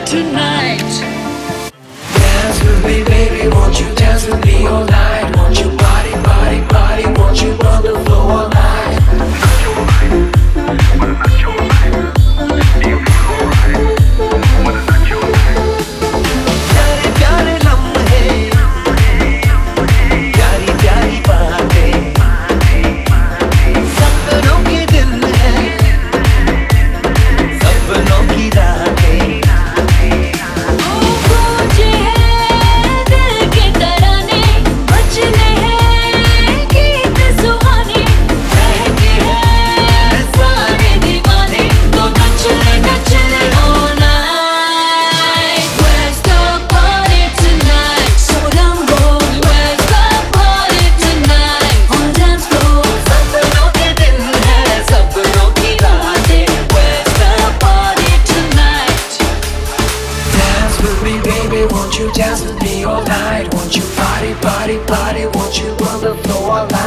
tonight. Dance with me, baby, won't you dance with me all night? Won't you party, party, party, won't you on the floor all night? प्यारे प्यारे लम्हे, प्यारी प्यारी बातें, सपनों के दिन है, सपनों की रातें। गूंजे हैं दिल के तराने, बजने हैं गीत सुहाने, रहते हैं सारे दीवाने, तो नचले नचले all night. Where's the party tonight? So down low. Where's the party tonight? On the dance floor. सपनों के दिन है, सपनों की रातें। Where's the party tonight? Dance with me, baby, won't you dance with me all night? Won't you party, party, party, won't you on the floor all night?